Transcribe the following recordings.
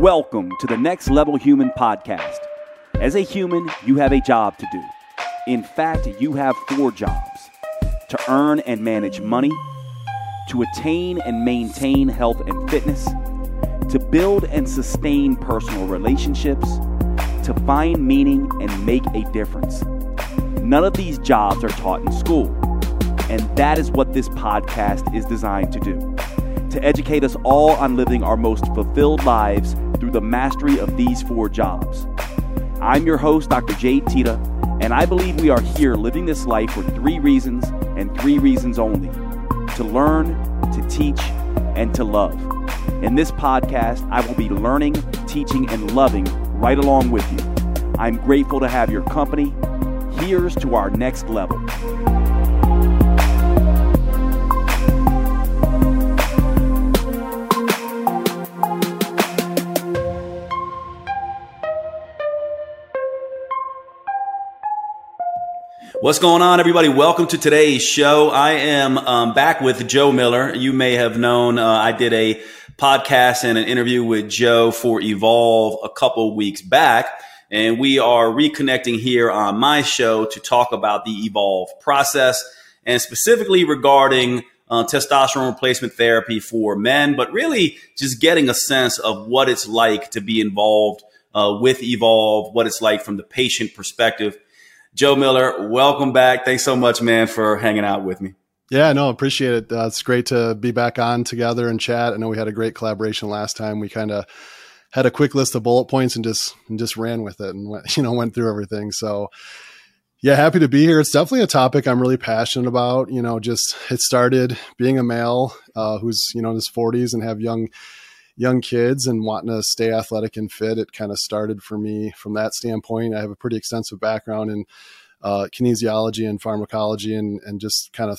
Welcome to the Next Level Human podcast. As a human, you have a job to do. In fact, you have 4 jobs: to earn and manage money, to attain and maintain health and fitness, to build and sustain personal relationships, to find meaning and make a difference. None of these jobs are taught in school, and that is what this podcast is designed to do: to educate us all on living our most fulfilled lives through the mastery of these 4 jobs. I'm your host, Dr. Jade Tita, and I believe we are here living this life for 3 reasons, and 3 reasons only: to learn, to teach, and to love. In this podcast, I will be learning, teaching, and loving right along with you. I'm grateful to have your company. Here's to our next level. What's going on, everybody? Welcome to today's show. I am back with Joe Miller. You may have known I did a podcast and an interview with Joe for Evolve a couple weeks back, and we are reconnecting here on my show to talk about the Evolve process, and specifically regarding testosterone replacement therapy for men, but really just getting a sense of what it's like to be involved with Evolve, what it's like from the patient perspective. Joe Miller, welcome back. Thanks so much, man, for hanging out with me. Yeah, no, appreciate it. It's great to be back on together and chat. I know we had a great collaboration last time. We kind of had a quick list of bullet points and just ran with it and went through everything. So yeah, happy to be here. It's definitely a topic I'm really passionate about. Just it started being a male who's, in his 40s and have young kids and wanting to stay athletic and fit. It kind of started for me from that standpoint. I have a pretty extensive background in kinesiology and pharmacology, and just kind of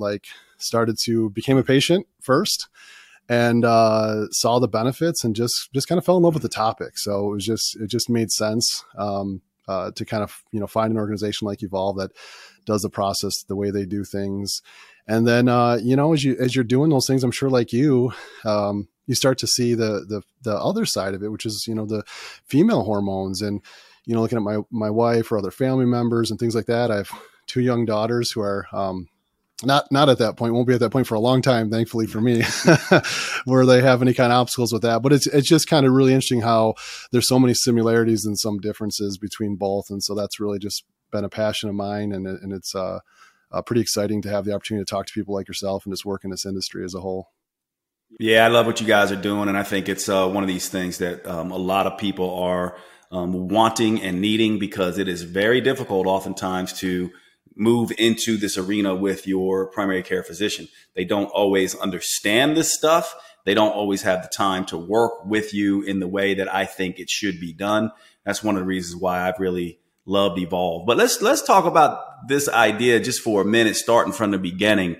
became a patient first and saw the benefits and just kind of fell in love with the topic. So it just made sense to kind of, find an organization like Evolve that does the process the way they do things. And then, as you're doing those things, I'm sure like you start to see the other side of it, which is, the female hormones and, looking at my wife or other family members and things like that. I have 2 young daughters who are, not at that point, won't be at that point for a long time, thankfully for me, where they have any kind of obstacles with that. But it's just kind of really interesting how there's so many similarities and some differences between both. And so that's really just been a passion of mine. And it's pretty exciting to have the opportunity to talk to people like yourself and just work in this industry as a whole. Yeah, I love what you guys are doing. And I think it's one of these things that a lot of people are wanting and needing, because it is very difficult oftentimes to move into this arena with your primary care physician. They don't always understand this stuff. They don't always have the time to work with you in the way that I think it should be done. That's one of the reasons why I've really loved Evolve. But let's talk about this idea just for a minute, starting from the beginning.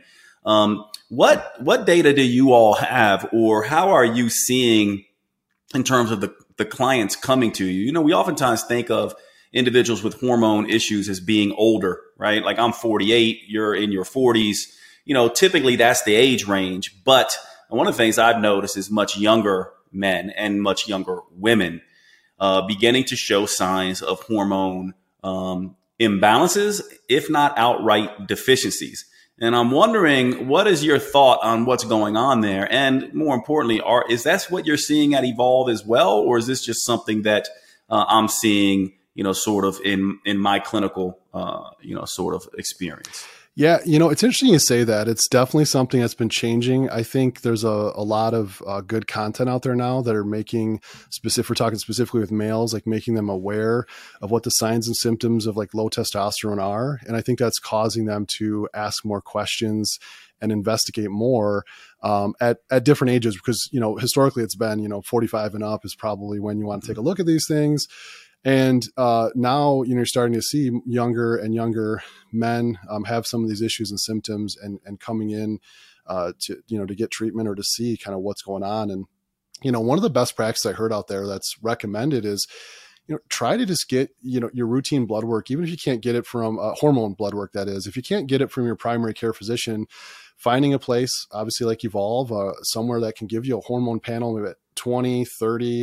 What data do you all have, or how are you seeing in terms of the clients coming to you? We oftentimes think of individuals with hormone issues as being older, right? Like I'm 48, you're in your 40s. Typically that's the age range. But one of the things I've noticed is much younger men and much younger women beginning to show signs of hormone imbalances, if not outright deficiencies. And I'm wondering, what is your thought on what's going on there? And more importantly, is that what you're seeing at Evolve as well? Or is this just something that I'm seeing, sort of in my clinical, sort of experience? Yeah, it's interesting you say that. It's definitely something that's been changing. I think there's a lot of good content out there now that are making we're talking specifically with males, like making them aware of what the signs and symptoms of like low testosterone are. And I think that's causing them to ask more questions and investigate more at different ages, because, historically it's been, 45 and up is probably when you want to take a look at these things. And now, you're starting to see younger and younger men have some of these issues and symptoms and coming in to get treatment or to see kind of what's going on. And, one of the best practices I heard out there that's recommended is, try to just get, your routine blood work, even if you can't get it from hormone blood work, that is. If you can't get it from your primary care physician, finding a place, obviously like Evolve, somewhere that can give you a hormone panel maybe at 20, 30,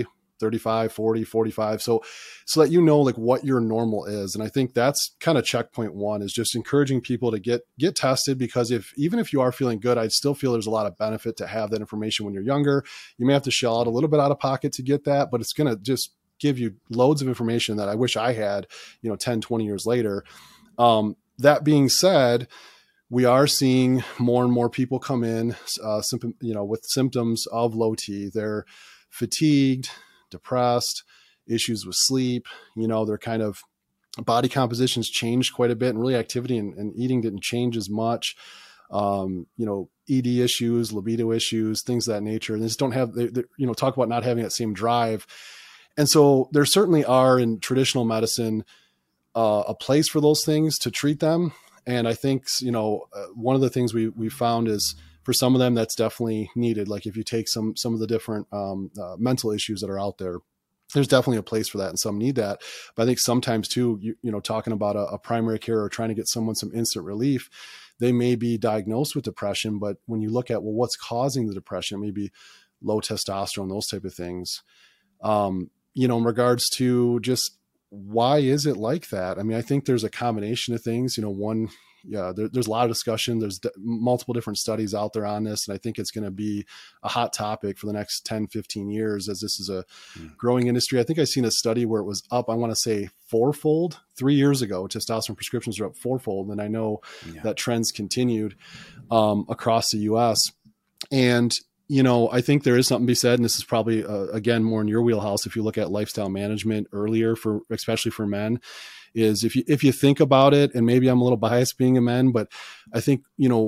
35, 40, 45. So that you know like what your normal is. And I think that's kind of checkpoint one, is just encouraging people to get tested, because even if you are feeling good, I still feel there's a lot of benefit to have that information when you're younger. You may have to shell out a little bit out of pocket to get that, but it's going to just give you loads of information that I wish I had, 10, 20 years later. That being said, we are seeing more and more people come in, with symptoms of low T. They're fatigued, depressed, issues with sleep. Their kind of body composition's changed quite a bit, and really activity and eating didn't change as much. ED issues, libido issues, things of that nature. And they just don't have, talk about not having that same drive. And so there certainly are in traditional medicine a place for those things to treat them. And I think, one of the things we found is for some of them, that's definitely needed. Like if you take some of the different mental issues that are out there, there's definitely a place for that, and some need that. But I think sometimes too, talking about a primary care or trying to get someone some instant relief, they may be diagnosed with depression, but when you look at, well, what's causing the depression, maybe low testosterone, those type of things, in regards to just why is it like that? I mean, I think there's a combination of things, there's a lot of discussion. There's multiple different studies out there on this. And I think it's going to be a hot topic for the next 10, 15 years, as this is a growing industry. I think I've seen a study where it was up, I want to say fourfold 3 years ago. Testosterone prescriptions are up fourfold. And I know that trends continued across the US. And, I think there is something to be said, and this is probably, again, more in your wheelhouse. If you look at lifestyle management earlier, especially for men, is if you think about it, and maybe I'm a little biased being a man, but I think,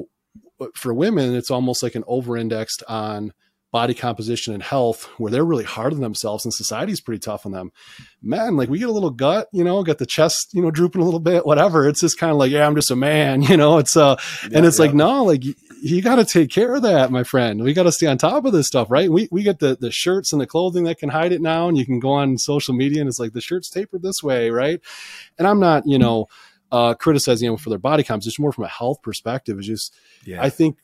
for women, it's almost like an over-indexed on body composition and health, where they're really hard on themselves, and society's pretty tough on them. Men, like we get a little gut, got the chest, drooping a little bit, whatever. It's just kind of like, yeah, I'm just a man, it's, and it's like, no, like you got to take care of that, my friend. We got to stay on top of this stuff, right? We get the shirts and the clothing that can hide it now, and you can go on social media and it's like the shirt's tapered this way, right? And I'm not, criticizing for their body composition, more from a health perspective. It's just, I think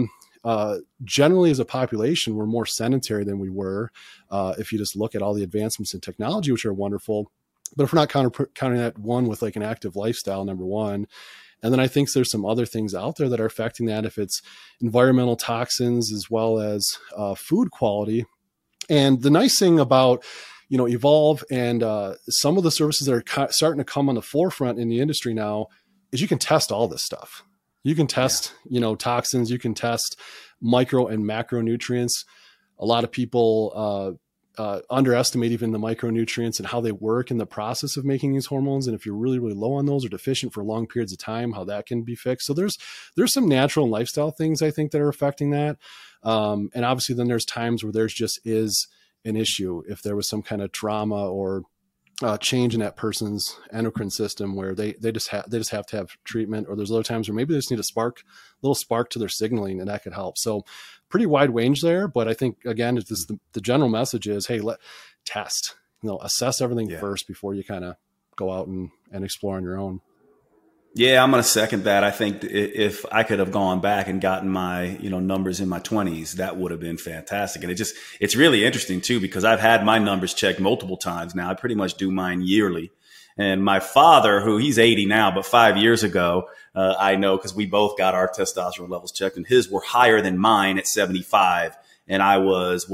generally as a population, we're more sedentary than we were. If you just look at all the advancements in technology, which are wonderful, but if we're not counting that one with like an active lifestyle, number one. And then I think there's some other things out there that are affecting that, if it's environmental toxins as well as food quality. And the nice thing about, Evolve and some of the services that are starting to come on the forefront in the industry now is you can test all this stuff. You can test, toxins, you can test micro and macronutrients. A lot of people underestimate even the micronutrients and how they work in the process of making these hormones. And if you're really, really low on those or deficient for long periods of time, how that can be fixed. So there's some natural and lifestyle things I think that are affecting that. And obviously then there's times where there's just is an issue. If there was some kind of trauma or change in that person's endocrine system where they just have to have treatment, or there's other times where maybe they just need a little spark to their signaling, and that could help. So pretty wide range there. But I think, again, it's the general message is, hey, test, assess everything first before you kind of go out and explore on your own. Yeah, I'm going to second that. I think if I could have gone back and gotten my, numbers in my 20s, that would have been fantastic. And it's really interesting too, because I've had my numbers checked multiple times now. I pretty much do mine yearly. And my father, he's 80 now, but 5 years ago, I know because we both got our testosterone levels checked, and his were higher than mine at 75. And I was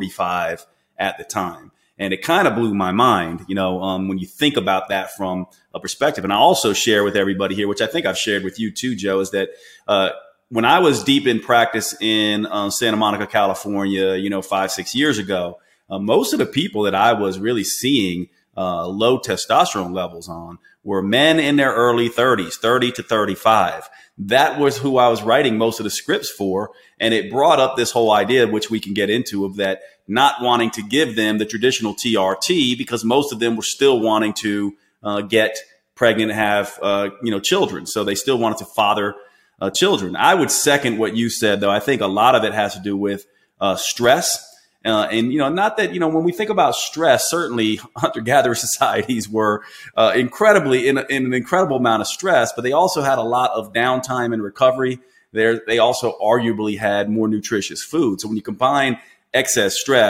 45 at the time. And it kind of blew my mind, when you think about that from a perspective. And I also share with everybody here, which I think I've shared with you too, Joe, is that when I was deep in practice in Santa Monica, California, 5-6 years ago, most of the people that I was really seeing low testosterone levels on were men in their early 30s, 30 to 35. That was who I was writing most of the scripts for. And it brought up this whole idea, which we can get into, of that not wanting to give them the traditional TRT, because most of them were still wanting to get pregnant and have, children. So they still wanted to father children. I would second what you said, though. I think a lot of it has to do with stress. And, not that, when we think about stress, certainly hunter-gatherer societies were incredibly in an incredible amount of stress, but they also had a lot of downtime and recovery. They also arguably had more nutritious food. So when you combine excess stress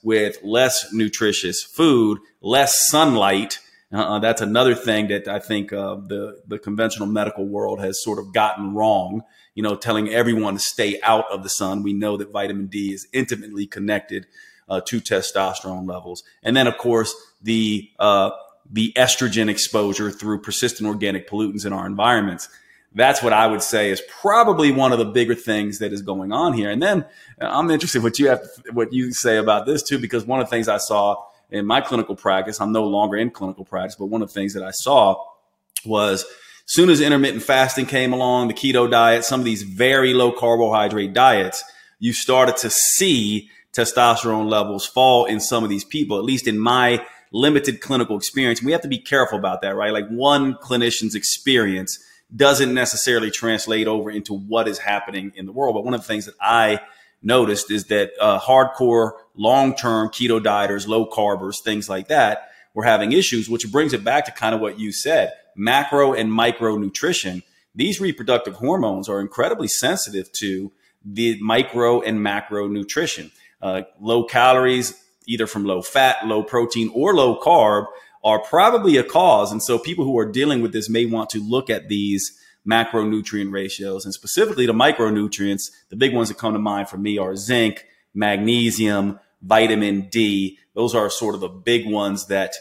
with less nutritious food, less sunlight. That's another thing that I think the conventional medical world has sort of gotten wrong, telling everyone to stay out of the sun. We know that vitamin D is intimately connected to testosterone levels. And then, of course, the estrogen exposure through persistent organic pollutants in our environments. That's what I would say is probably one of the bigger things that is going on here. And then I'm interested what you say about this too, because one of the things I saw in my clinical practice, I'm no longer in clinical practice, but one of the things that I saw was as soon as intermittent fasting came along, the keto diet, some of these very low carbohydrate diets, you started to see testosterone levels fall in some of these people, at least in my limited clinical experience. And we have to be careful about that, right? Like one clinician's experience doesn't necessarily translate over into what is happening in the world. But one of the things that I noticed is that hardcore, long-term keto dieters, low carbers, things like that, were having issues, which brings it back to kind of what you said, macro and micronutrition. These reproductive hormones are incredibly sensitive to the micro and macronutrition. Low calories, either from low fat, low protein, or low carb, are probably a cause. And so people who are dealing with this may want to look at these macronutrient ratios, and specifically the micronutrients. The big ones that come to mind for me are zinc, magnesium, vitamin D. Those are sort of the big ones that,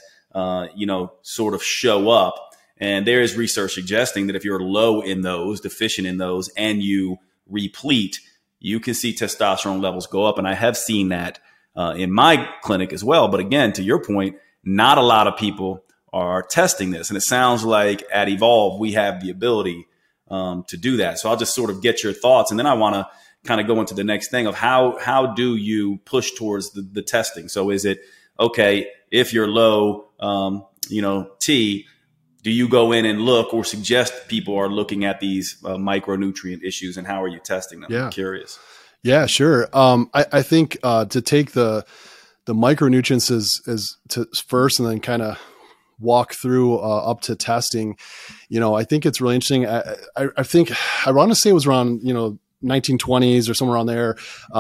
sort of show up. And there is research suggesting that if you're low in those, deficient in those, and you replete, you can see testosterone levels go up. And I have seen that in my clinic as well. But again, to your point, not a lot of people are testing this. And it sounds like at Evolve, we have the ability to do that. So I'll just sort of get your thoughts. And then I want to kind of go into the next thing of how do you push towards the testing? So is it, okay, if you're low, T, do you go in and look or suggest people are looking at these micronutrient issues, and how are you testing them? Yeah. I'm curious. Yeah, sure. I think to take the micronutrients as to first, and then kind of walk through up to testing, I think it's really interesting. I think I want to say it was around 1920s or somewhere around there.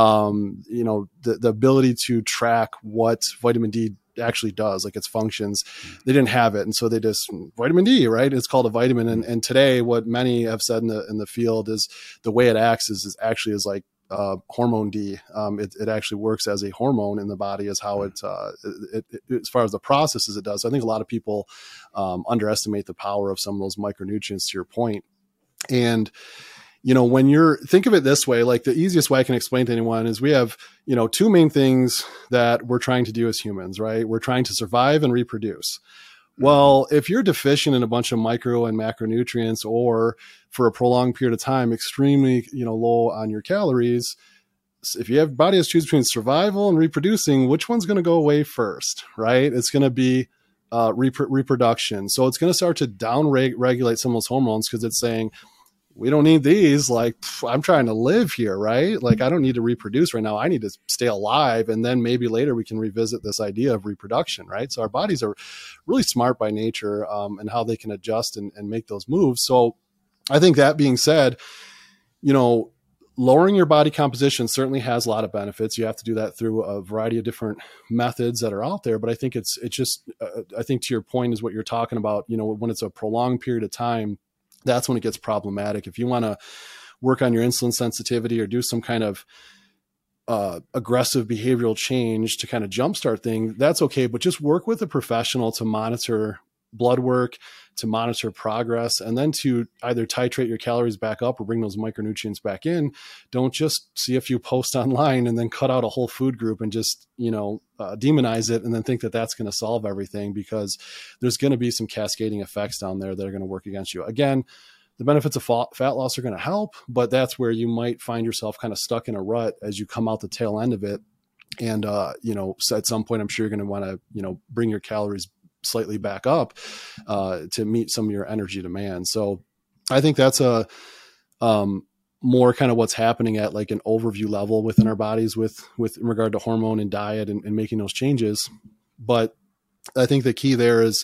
The ability to track what vitamin D actually does, like its functions, they didn't have it, and so they just vitamin D, right? It's called a vitamin, and today what many have said in the field is the way it acts is actually like hormone D. It actually works as a hormone in the body, is how it as far as the processes it does. So I think a lot of people underestimate the power of some of those micronutrients, to your point. And when think of it this way, like the easiest way I can explain to anyone is we have, two main things that we're trying to do as humans, right? We're trying to survive and reproduce. Well, if you're deficient in a bunch of micro and macronutrients, or for a prolonged period of time, extremely, low on your calories, if you have body has to choose between survival and reproducing, which one's going to go away first, right? It's going to be reproduction. So it's going to start to regulate some of those hormones, because it's saying, we don't need these. Like, I'm trying to live here, right? Like, I don't need to reproduce right now. I need to stay alive. And then maybe later we can revisit this idea of reproduction, right? So our bodies are really smart by nature, and how they can adjust and make those moves. So I think that being said, lowering your body composition certainly has a lot of benefits. You have to do that through a variety of different methods that are out there. But I think it's just, I think to your point is what you're talking about, when it's a prolonged period of time, that's when it gets problematic. If you want to work on your insulin sensitivity or do some kind of aggressive behavioral change to kind of jumpstart things, that's okay. But just work with a professional to monitor blood work, to monitor progress, and then to either titrate your calories back up or bring those micronutrients back in. Don't just see a few posts online and then cut out a whole food group and just, demonize it and then think that that's going to solve everything, because there's going to be some cascading effects down there that are going to work against you. Again, the benefits of fat loss are going to help, but that's where you might find yourself kind of stuck in a rut as you come out the tail end of it. And, so at some point, I'm sure you're going to want to, bring your calories slightly back up to meet some of your energy demand. So I think that's a more kind of what's happening at like an overview level within our bodies with in regard to hormone and diet and making those changes. But I think the key there is,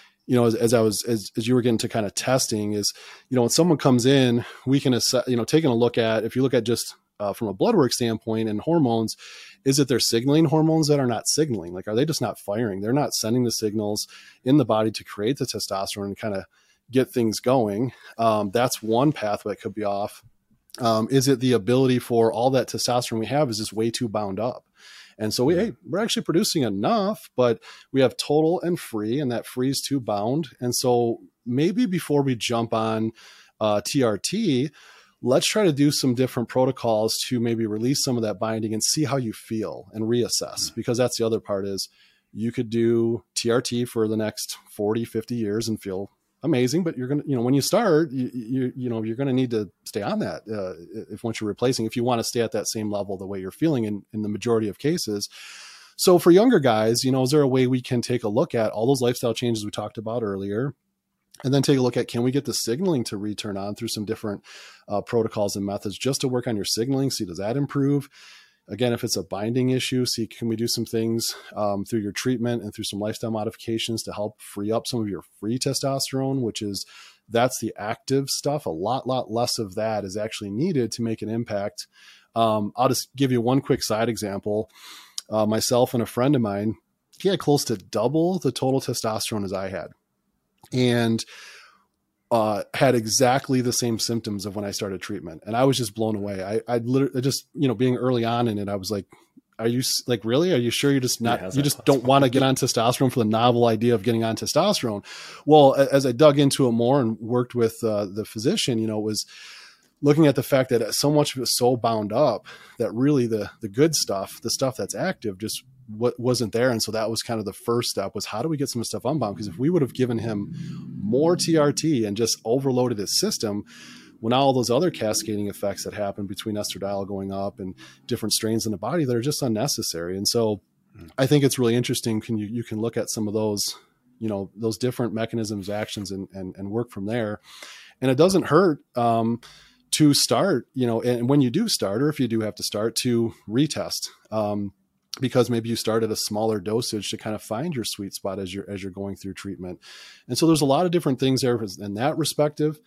as you were getting to kind of testing is, when someone comes in, we can assess, taking a look at, if you look at just from a blood work standpoint and hormones, Is it their signaling hormones that are not signaling? Like, are they just not firing? They're not sending the signals in the body to create the testosterone and kind of get things going. That's one pathway that could be off. Is it the ability for all that testosterone we have is just way too bound up? And so we're actually producing enough, but we have total and free, and that free is too bound. And so maybe before we jump on TRT, let's try to do some different protocols to maybe release some of that binding and see how you feel and reassess, because that's the other part is you could do TRT for the next 40, 50 years and feel amazing, but you're going to, when you start, you're going to need to stay on that. If once you're replacing, if you want to stay at that same level, the way you're feeling in the majority of cases. So for younger guys, is there a way we can take a look at all those lifestyle changes we talked about earlier, and then take a look at, can we get the signaling to return on through some different protocols and methods just to work on your signaling? See, does that improve? Again, if it's a binding issue, see, can we do some things through your treatment and through some lifestyle modifications to help free up some of your free testosterone, that's the active stuff. A lot less of that is actually needed to make an impact. I'll just give you one quick side example. Myself and a friend of mine, he had close to double the total testosterone as I had, and had exactly the same symptoms of when I started treatment. And I was just blown away. I literally just, being early on in it, I was like, are you like, really? Are you sure you're just not, you just don't want to get on testosterone for the novel idea of getting on testosterone? Well, as I dug into it more and worked with the physician, it was looking at the fact that so much of it was so bound up that really the good stuff, the stuff that's active, just wasn't there. And so that was kind of the first step, was how do we get some stuff unbound? Because if we would have given him more TRT and just overloaded his system, when all those other cascading effects that happen between estradiol going up and different strains in the body that are just unnecessary. And so I think it's really interesting. You can look at some of those, those different mechanisms, actions, and work from there. And it doesn't hurt to start, and when you do start, or if you do have to start, to retest. Because maybe you start at a smaller dosage to kind of find your sweet spot as you're going through treatment. And so there's a lot of different things there in that respective.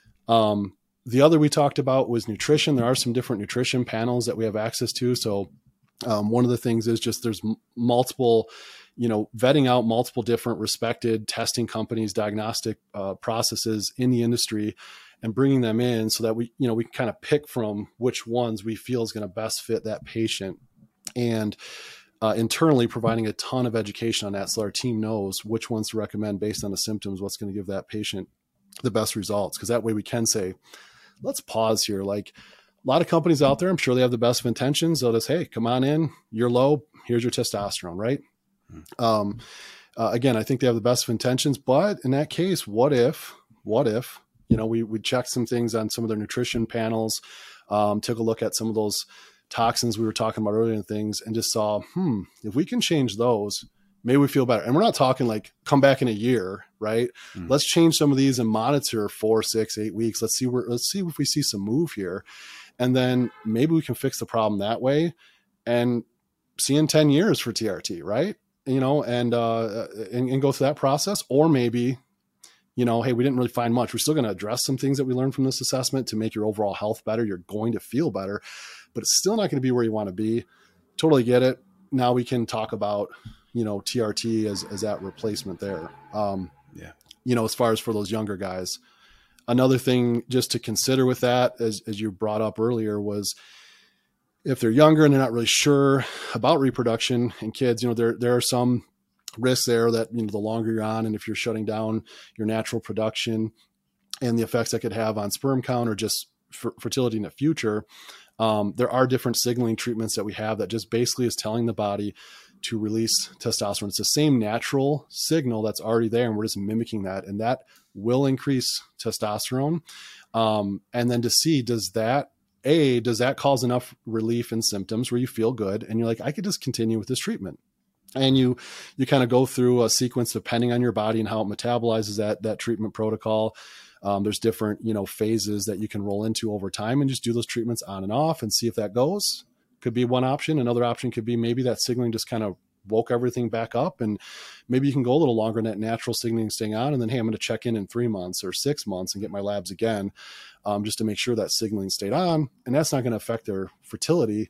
The other we talked about was nutrition. There are some different nutrition panels that we have access to. So one of the things is just there's multiple, vetting out multiple different respected testing companies, diagnostic processes in the industry, and bringing them in so that we can kind of pick from which ones we feel is going to best fit that patient. And internally providing a ton of education on that, so our team knows which ones to recommend based on the symptoms, what's going to give that patient the best results. Because that way we can say, let's pause here. Like a lot of companies out there, I'm sure they have the best of intentions. They'll just, hey, come on in, you're low, here's your testosterone, right? Again, I think they have the best of intentions, but in that case, what if, we checked some things on some of their nutrition panels, took a look at some of those toxins we were talking about earlier and things, and just saw, if we can change those, maybe we feel better. And we're not talking like come back in a year, right? Let's change some of these and monitor 4, 6, 8 weeks. Let's see if we see some move here. And then maybe we can fix the problem that way and see in 10 years for TRT, right? And go through that process. Or maybe, hey, we didn't really find much. We're still going to address some things that we learned from this assessment to make your overall health better. You're going to feel better, but it's still not going to be where you want to be. Totally get it. Now we can talk about, TRT as that replacement there. As far as for those younger guys, another thing just to consider with that, as you brought up earlier, was if they're younger and they're not really sure about reproduction in kids, there are some risks there that, the longer you're on, and if you're shutting down your natural production and the effects that could have on sperm count or just fertility in the future, there are different signaling treatments that we have that just basically is telling the body to release testosterone. It's the same natural signal that's already there, and we're just mimicking that, and that will increase testosterone. And then to see, does that cause enough relief in symptoms where you feel good and you're like, I could just continue with this treatment? And you kind of go through a sequence depending on your body and how it metabolizes that treatment protocol. There's different, phases that you can roll into over time and just do those treatments on and off and see if that goes. Could be one option. Another option could be maybe that signaling just kind of woke everything back up, and maybe you can go a little longer in that natural signaling staying on. And then, hey, I'm going to check in 3 months or 6 months and get my labs again, just to make sure that signaling stayed on. And that's not going to affect their fertility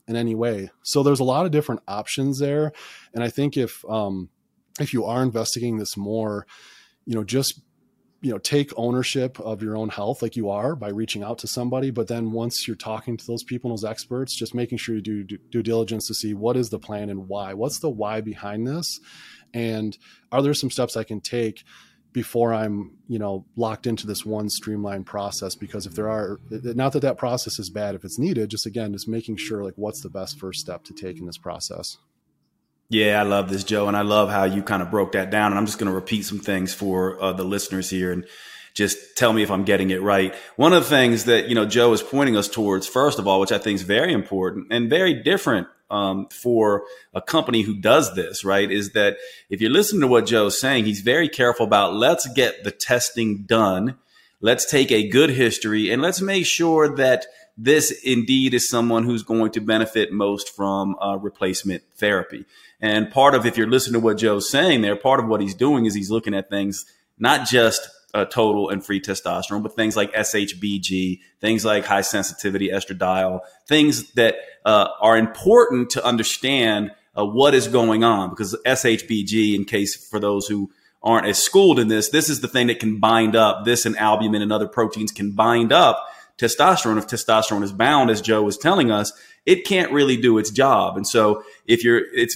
in any way. So there's a lot of different options there. And I think if you are investigating this more, just take ownership of your own health like you are by reaching out to somebody. But then once you're talking to those people, those experts, just making sure you do due diligence to see what is the plan and why. What's the why behind this? And are there some steps I can take before I'm, locked into this one streamlined process? Because if there are, not that process is bad if it's needed, just making sure like what's the best first step to take in this process. Yeah, I love this, Joe. And I love how you kind of broke that down. And I'm just going to repeat some things for the listeners here and just tell me if I'm getting it right. One of the things that, Joe is pointing us towards, first of all, which I think is very important and very different for a company who does this, right, is that if you're listening to what Joe's saying, he's very careful about let's get the testing done. Let's take a good history and let's make sure that this indeed is someone who's going to benefit most from replacement therapy. And part of, if you're listening to what Joe's saying there, part of what he's doing is he's looking at things, not just total and free testosterone, but things like SHBG, things like high sensitivity estradiol, things that are important to understand what is going on. Because SHBG, in case for those who aren't as schooled in this is the thing that can bind up, this and albumin and other proteins can bind up testosterone. If testosterone is bound, as Joe was telling us, it can't really do its job. And so it's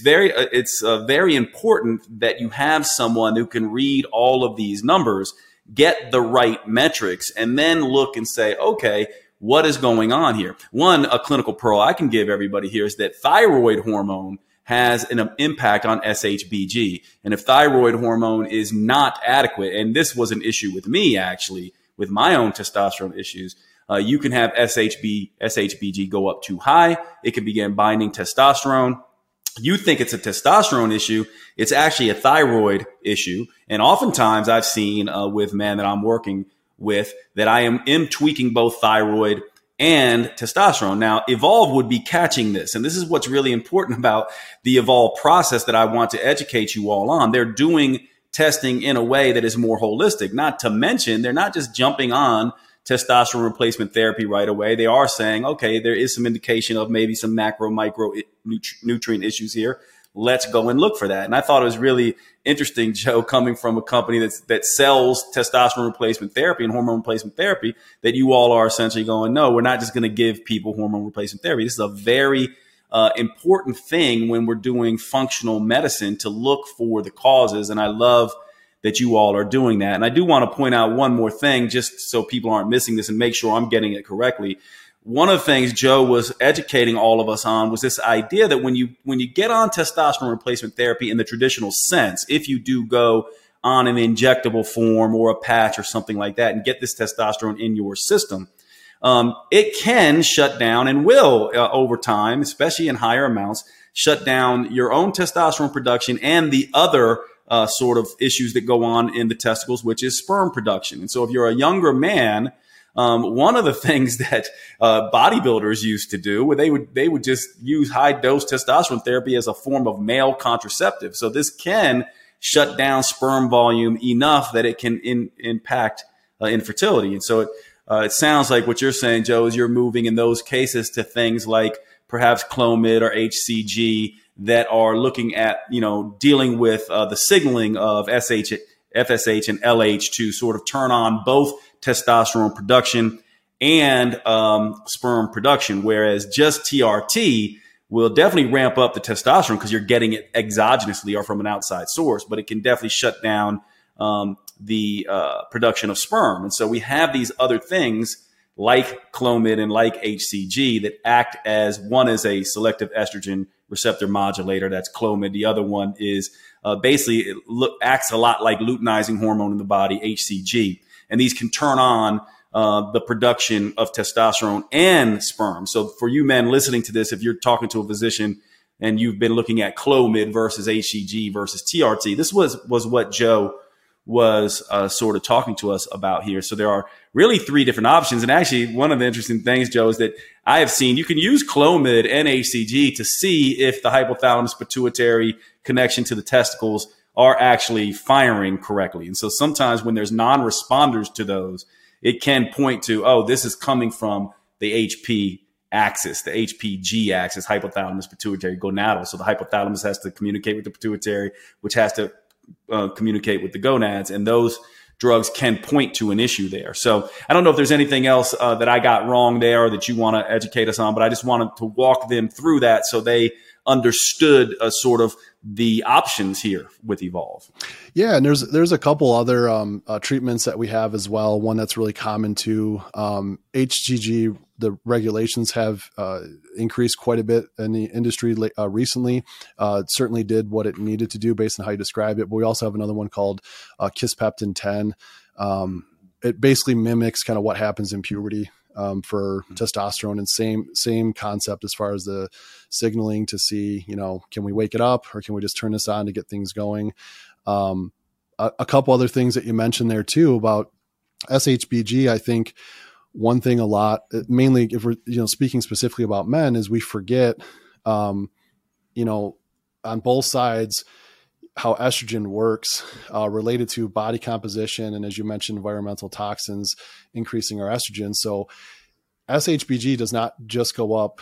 very important that you have someone who can read all of these numbers, get the right metrics, and then look and say, okay, what is going on here? One, a clinical pearl I can give everybody here is that thyroid hormone has an impact on SHBG. And if thyroid hormone is not adequate, and this was an issue with me actually, with my own testosterone issues, you can have SHBG go up too high. It can begin binding testosterone. You think it's a testosterone issue. It's actually a thyroid issue. And oftentimes I've seen with men that I'm working with that I am tweaking both thyroid and testosterone. Now, Evolve would be catching this. And this is what's really important about the Evolve process that I want to educate you all on. They're doing testing in a way that is more holistic, not to mention they're not just jumping on testosterone replacement therapy right away. They are saying, okay, there is some indication of maybe some macro, micro nutrient issues here. Let's go and look for that. And I thought it was really interesting, Joe, coming from a company that sells testosterone replacement therapy and hormone replacement therapy, that you all are essentially going, no, we're not just going to give people hormone replacement therapy. This is a very important thing when we're doing functional medicine to look for the causes. And I love that you all are doing that. And I do want to point out one more thing, just so people aren't missing this and make sure I'm getting it correctly. One of the things Joe was educating all of us on was this idea that when you get on testosterone replacement therapy in the traditional sense, if you do go on an injectable form or a patch or something like that and get this testosterone in your system, it can shut down and will over time, especially in higher amounts, shut down your own testosterone production and the other sort of issues that go on in the testicles, which is sperm production. And so if you're a younger man, one of the things that bodybuilders used to do, where they would just use high dose testosterone therapy as a form of male contraceptive. So this can shut down sperm volume enough that it can impact infertility. And so it sounds like what you're saying, Joe, is you're moving in those cases to things like perhaps Clomid or HCG that are looking at, dealing with the signaling of FSH and LH to sort of turn on both testosterone production and sperm production, whereas just TRT will definitely ramp up the testosterone because you're getting it exogenously or from an outside source, but it can definitely shut down the production of sperm. And so we have these other things like Clomid and like HCG that act as, one is a selective estrogen receptor modulator, that's Clomid. The other one is basically acts a lot like luteinizing hormone in the body, HCG. And these can turn on the production of testosterone and sperm. So for you men listening to this, if you're talking to a physician and you've been looking at Clomid versus HCG versus TRT, this was what Joe was sort of talking to us about here. So there are really three different options. And actually, one of the interesting things, Joe, is that I have seen you can use Clomid and HCG to see if the hypothalamus pituitary connection to the testicles are actually firing correctly. And so sometimes when there's non-responders to those, it can point to, oh, this is coming from the HP axis, the HPG axis, hypothalamus, pituitary, gonadal. So the hypothalamus has to communicate with the pituitary, which has to communicate with the gonads, and those drugs can point to an issue there. So I don't know if there's anything else that I got wrong there or that you want to educate us on, but I just wanted to walk them through that so they understood sort of the options here with Evolve. Yeah, and there's a couple other treatments that we have as well. One that's really common too. HGG, the regulations have increased quite a bit in the industry recently. It certainly did what it needed to do based on how you describe it. But we also have another one called Kisspeptin 10. It basically mimics kind of what happens in puberty. For testosterone, and same concept as far as the signaling to see, can we wake it up or can we just turn this on to get things going? A couple other things that you mentioned there too about SHBG. I think one thing a lot, mainly if we're, speaking specifically about men, is we forget, on both sides, how estrogen works related to body composition. And as you mentioned, environmental toxins increasing our estrogen. So SHBG does not just go up,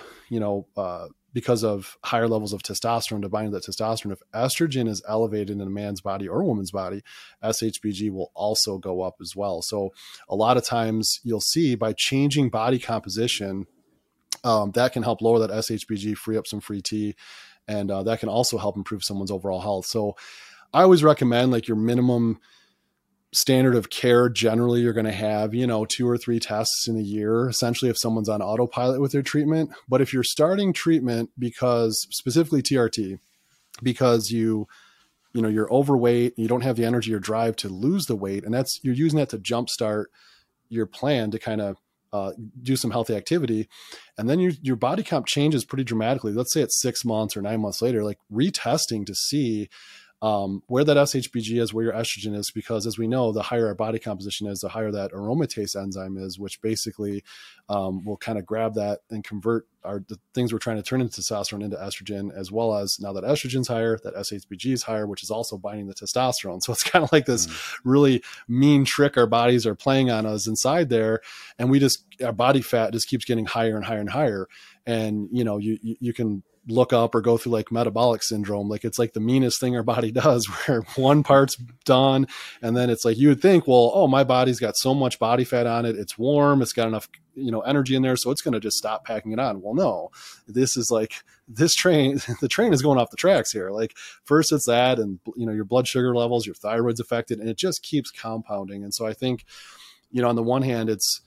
because of higher levels of testosterone to bind that testosterone. If estrogen is elevated in a man's body or a woman's body, SHBG will also go up as well. So a lot of times you'll see by changing body composition, that can help lower that SHBG, free up some free T. And that can also help improve someone's overall health. So I always recommend like your minimum standard of care. Generally, you're going to have, 2 or 3 tests in a year, essentially, if someone's on autopilot with their treatment. But if you're starting treatment because specifically TRT, because you're overweight, you don't have the energy or drive to lose the weight, and you're using that to jumpstart your plan to kind of do some healthy activity. And then your body comp changes pretty dramatically. Let's say it's 6 months or 9 months later, like retesting to see where that SHBG is, where your estrogen is, because as we know, the higher our body composition is, the higher that aromatase enzyme is, which basically will kind of grab that and convert the things we're trying to turn into testosterone into estrogen, as well as now that estrogen's higher, that SHBG is higher, which is also binding the testosterone. So it's kind of like this really mean trick our bodies are playing on us inside there. And our body fat just keeps getting higher and higher and higher. And, you can look up or go through like metabolic syndrome. Like it's like the meanest thing our body does, where one part's done. And then it's like, you would think, well, oh, my body's got so much body fat on it. It's warm. It's got enough, energy in there. So it's going to just stop packing it on. Well, no, this is like the train is going off the tracks here. Like first it's that, and your blood sugar levels, your thyroid's affected, and it just keeps compounding. And so I think, on the one hand, it's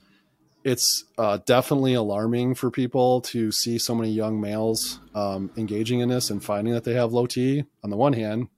definitely alarming for people to see so many young males engaging in this and finding that they have low T on the one hand.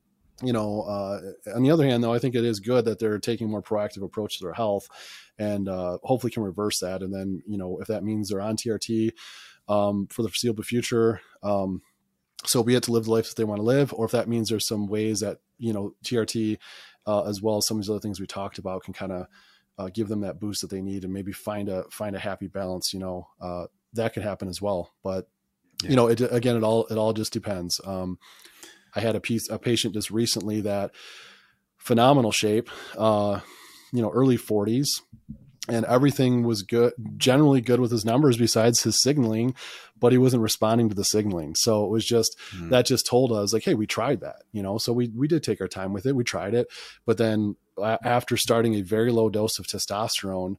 On the other hand, though, I think it is good that they're taking a more proactive approach to their health, and hopefully can reverse that. And then, if that means they're on TRT for the foreseeable future, so be it, to live the life that they want to live, or if that means there's some ways that, TRT, as well as some of these other things we talked about, can kind of give them that boost that they need, and maybe find a happy balance. That could happen as well. But it all just depends. I had a patient just recently that phenomenal shape, early 40s, and everything was good, generally good with his numbers besides his signaling, but he wasn't responding to the signaling. So it was just, that just told us like, hey, we tried that, so we did take our time with it. We tried it, but then after starting a very low dose of testosterone,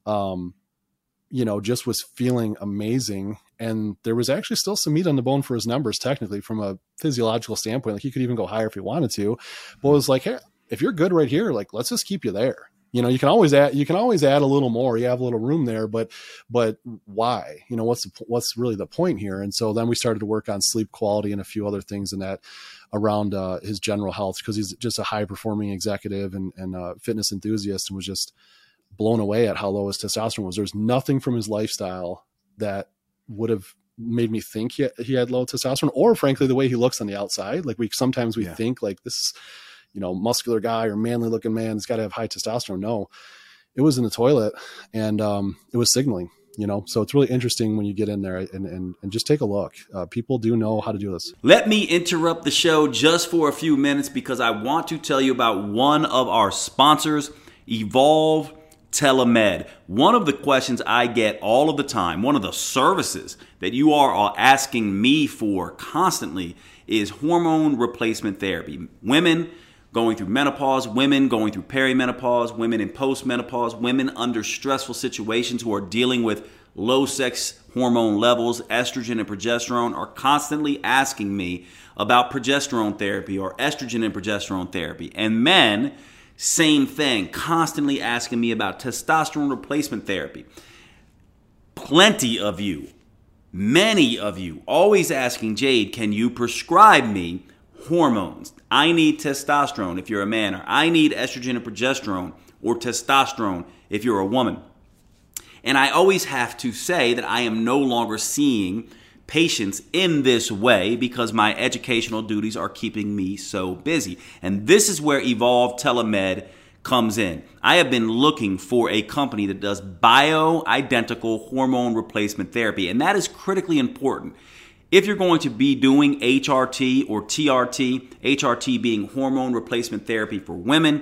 just was feeling amazing. And there was actually still some meat on the bone for his numbers, technically, from a physiological standpoint. Like he could even go higher if he wanted to, but it was like, hey, if you're good right here, like, let's just keep you there. You can always add a little more. You have a little room there, but why? What's really the point here? And so then we started to work on sleep quality and a few other things in that around his general health, because he's just a high performing executive and fitness enthusiast, and was just blown away at how low his testosterone was. There's nothing from his lifestyle that would have made me think he had low testosterone, or frankly, the way he looks on the outside. Like we think like this, muscular guy or manly looking man has got to have high testosterone. No, it was in the toilet, and it was signaling, so it's really interesting when you get in there and just take a look. People do know how to do this. Let me interrupt the show just for a few minutes, because I want to tell you about one of our sponsors, Evolve Telemed. One of the questions I get all of the time, one of the services that you are asking me for constantly is hormone replacement therapy. Women going through menopause, women going through perimenopause, women in postmenopause, women under stressful situations who are dealing with low sex hormone levels, estrogen and progesterone, are constantly asking me about progesterone therapy or estrogen and progesterone therapy. And men, same thing, constantly asking me about testosterone replacement therapy. Plenty of you, many of you, always asking, Jade, can you prescribe me hormones? I need testosterone if you're a man, or I need estrogen and progesterone or testosterone if you're a woman. And I always have to say that I am no longer seeing patients in this way because my educational duties are keeping me so busy. And this is where Evolve Telemed comes in. I have been looking for a company that does bioidentical hormone replacement therapy, and that is critically important. If you're going to be doing HRT or TRT, HRT being hormone replacement therapy for women,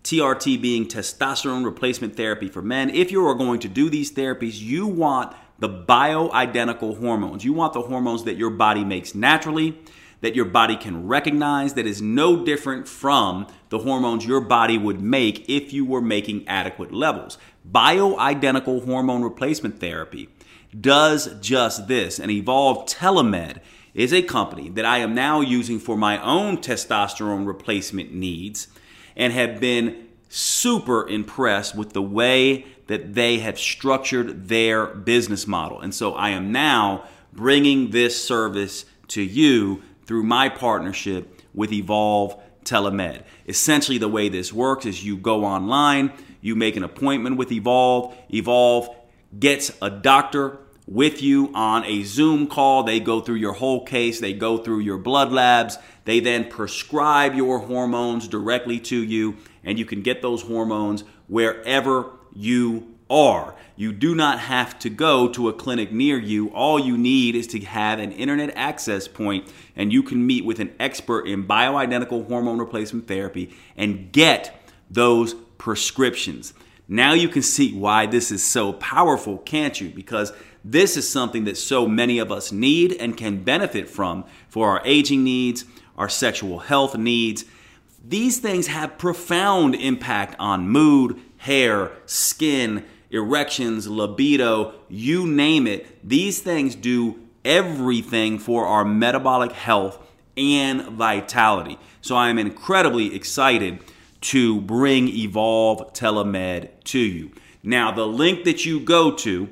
TRT being testosterone replacement therapy for men, if you are going to do these therapies, you want the bioidentical hormones. You want the hormones that your body makes naturally, that your body can recognize, that is no different from the hormones your body would make if you were making adequate levels. Bioidentical hormone replacement therapy does just this. And Evolve Telemed is a company that I am now using for my own testosterone replacement needs and have been super impressed with the way that they have structured their business model. And so I am now bringing this service to you through my partnership with Evolve Telemed. Essentially, the way this works is you go online, you make an appointment with Evolve. Evolve gets a doctor with you on a Zoom call. They go through your whole case. They go through your blood labs. They then prescribe your hormones directly to you, and you can get those hormones wherever you are. You do not have to go to a clinic near you. All you need is to have an internet access point, and you can meet with an expert in bioidentical hormone replacement therapy and get those prescriptions. Now you can see why this is so powerful, can't you? Because this is something that so many of us need and can benefit from for our aging needs, our sexual health needs. These things have profound impact on mood, hair, skin, erections, libido, you name it. These things do everything for our metabolic health and vitality. So I am incredibly excited to bring Evolve Telemed to you. Now, the link that you go to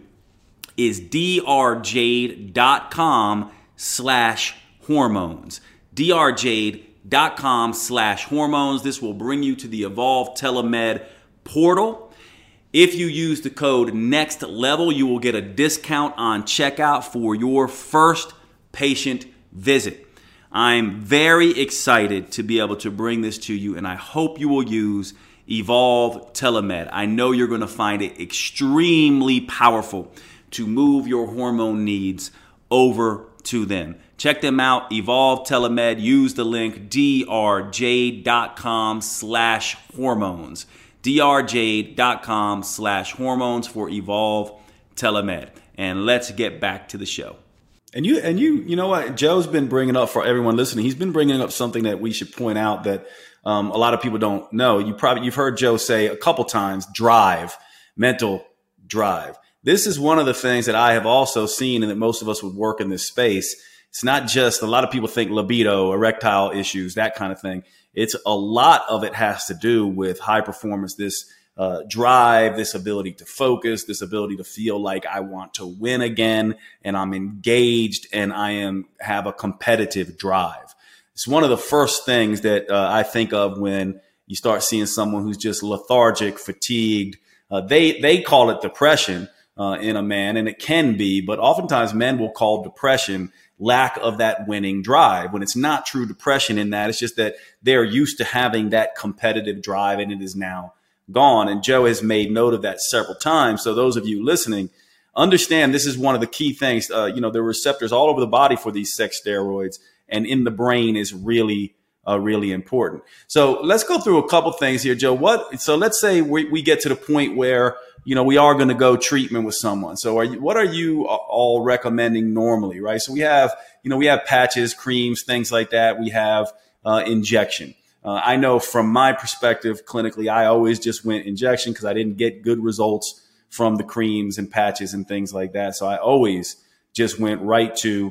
is drjade.com/hormones. drjade.com/hormones. This will bring you to the Evolve Telemed portal. If you use the code NEXTLEVEL, you will get a discount on checkout for your first patient visit. I'm very excited to be able to bring this to you, and I hope you will use Evolve Telemed. I know you're going to find it extremely powerful to move your hormone needs over to them. Check them out, Evolve Telemed. Use the link drjade.com/hormones. drjade.com/hormones for Evolve Telemed. And let's get back to the show. And you know what? Joe's been bringing up, for everyone listening, he's been bringing up something that we should point out that a lot of people don't know. You've heard Joe say a couple times, drive, mental drive. This is one of the things that I have also seen, and that most of us would work in this space. It's not just, a lot of people think libido, erectile issues, that kind of thing. It's a lot of it has to do with high performance, this drive, this ability to focus, this ability to feel like I want to win again, and I'm engaged, and I have a competitive drive. It's one of the first things that I think of when you start seeing someone who's just lethargic, fatigued. They call it depression in a man, and it can be, but oftentimes men will call depression lack of that winning drive, when it's not true depression in that. It's just that they're used to having that competitive drive, and it is now gone. And Joe has made note of that several times. So those of you listening, understand this is one of the key things. There are receptors all over the body for these sex steroids, and in the brain is really really important. So let's go through a couple things here, Joe. So let's say we get to the point where, we are going to go treatment with someone. So what are you all recommending normally, right? So we have patches, creams, things like that. We have injection. I know from my perspective, clinically, I always just went injection because I didn't get good results from the creams and patches and things like that. So I always just went right to